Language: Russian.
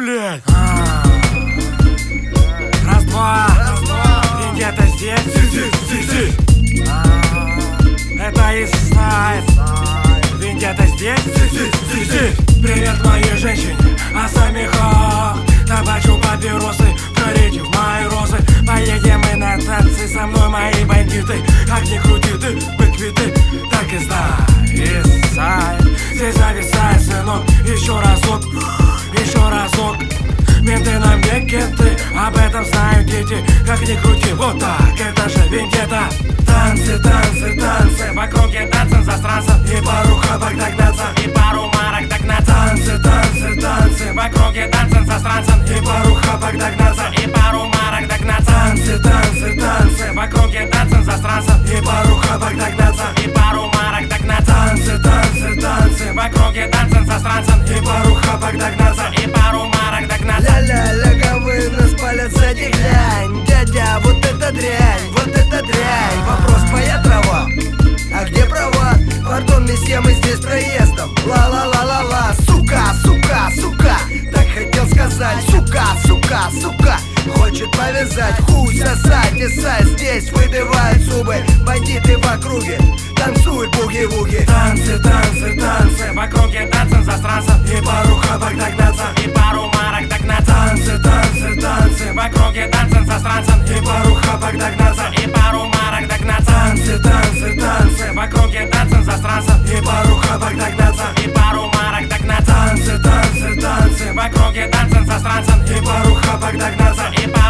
блядь. Раз-два, где-то здесь. Это Eastside. Где-то здесь. Привет моей женщине, а самихах табачу папиросы, горите в мои розы. Поедем мы на танцы, со мной мои бандиты. Как ни крути ты, быквиты, так и знай. Eastside, здесь зависает, сынок. Еще разок. Менты нам не кенты, об этом знают дети. Как ни крути, вот так, это же вендетта. Танцы, танцы, танцы, в округе танцев засранцев. И пару хапок догнаться, и пару марок догнаться. Танцы, танцы, танцы, в округе танцев засранцев. И пару хапок догнаться, и пару марок догнаться. Танцы, танцы, танцы, в округе танцев засранцев. И пару хапок догнаться, и пару марок догнаться. Танцы, танцы, танцы, в округе танцев засранцев. И пару хапок догнаться, и пару марок догнаться. Ля-ля, ляговые нас палят, сзади глянь. Дядя, вот это дрянь, вот это дрянь. Вопрос, моя трава, а где права? Пардон, месье, мы здесь проездом. Ла-ла-ла-ла-ла, сука, сука, сука. Так хотел сказать, сука, сука, сука. Хочет повязать, хуй сосать, десать. Здесь выдывают зубы, бандиты в округе. Танцуют буги-вуги. Танцы, танцы, танцы, в округе танцев засранцев. И пару хапок догнаться, и пару марок догнаться. Танцы, танцы, танцы, в округе танцев засранцев. И пару хапок догнаться, и пару марок догнаться. Танцы, танцы, танцы, в округе танцев засранцев. И пару хапок догнаться, и пару марок догнаться. Танцы, танцы, танцы, в округе танцев засранцев. И пару хапок догнаться, и пару